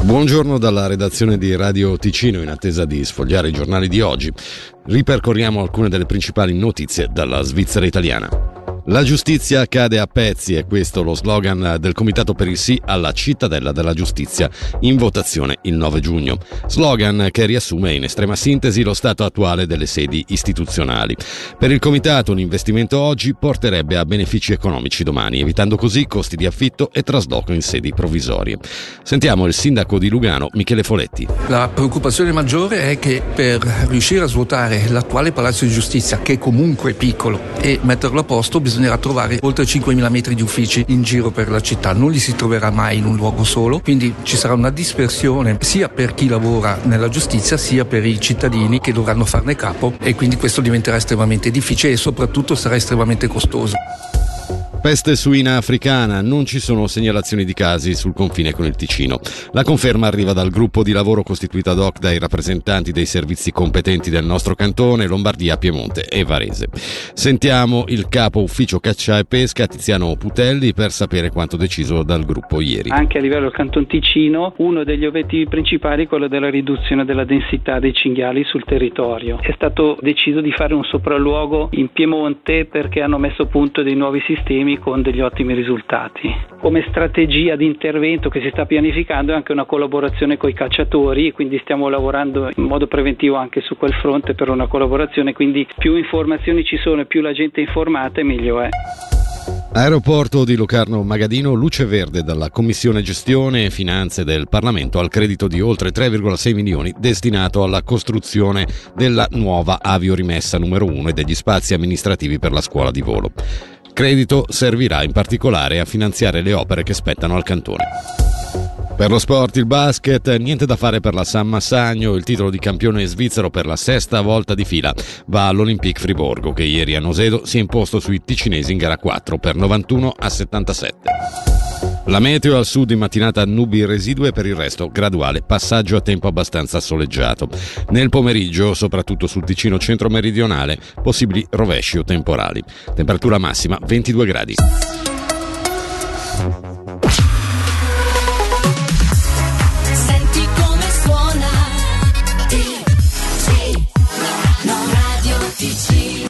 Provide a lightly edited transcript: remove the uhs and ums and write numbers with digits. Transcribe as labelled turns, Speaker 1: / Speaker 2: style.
Speaker 1: Buongiorno dalla redazione di Radio Ticino. In attesa di sfogliare i giornali di oggi, ripercorriamo alcune delle principali notizie dalla Svizzera italiana. La giustizia cade a pezzi, è questo lo slogan del Comitato per il Sì alla Cittadella della Giustizia in votazione il 9 giugno. Slogan che riassume in estrema sintesi lo stato attuale delle sedi istituzionali. Per il Comitato un investimento oggi porterebbe a benefici economici domani, evitando così costi di affitto e trasloco in sedi provvisorie. Sentiamo il sindaco di Lugano, Michele Foletti.
Speaker 2: La preoccupazione maggiore è che per riuscire a svuotare l'attuale Palazzo di Giustizia, che è comunque piccolo, e metterlo a posto bisognerà trovare oltre 5.000 metri di uffici in giro per la città. Non li si troverà mai in un luogo solo, quindi ci sarà una dispersione sia per chi lavora nella giustizia sia per i cittadini che dovranno farne capo, e quindi questo diventerà estremamente difficile e soprattutto sarà estremamente costoso.
Speaker 1: Peste suina africana, non ci sono segnalazioni di casi sul confine con il Ticino. La conferma arriva dal gruppo di lavoro costituito ad hoc dai rappresentanti dei servizi competenti del nostro cantone, Lombardia, Piemonte e Varese. Sentiamo il capo ufficio caccia e pesca, Tiziano Putelli, per sapere quanto deciso dal gruppo ieri.
Speaker 3: Anche a livello del Canton Ticino, uno degli obiettivi principali è quello della riduzione della densità dei cinghiali sul territorio. È stato deciso di fare un sopralluogo in Piemonte perché hanno messo a punto dei nuovi sistemi con degli ottimi risultati. Come strategia di intervento che si sta pianificando è anche una collaborazione con i cacciatori, e quindi stiamo lavorando in modo preventivo anche su quel fronte per una collaborazione, quindi più informazioni ci sono e più la gente è informata e meglio è.
Speaker 1: Aeroporto di Locarno Magadino, luce verde dalla Commissione Gestione e Finanze del Parlamento al credito di oltre 3,6 milioni destinato alla costruzione della nuova aviorimessa numero 1 e degli spazi amministrativi per la scuola di volo. Credito servirà in particolare a finanziare le opere che spettano al cantone. Per lo sport, il basket, niente da fare per la San Massagno, il titolo di campione svizzero per la sesta volta di fila va all'Olympique Friburgo, che ieri a Nosedo si è imposto sui ticinesi in gara 4 per 91-77. La meteo al sud in mattinata nubi residue, per il resto graduale passaggio a tempo abbastanza soleggiato. Nel pomeriggio, soprattutto sul Ticino centro-meridionale, possibili rovesci o temporali. Temperatura massima 22 gradi.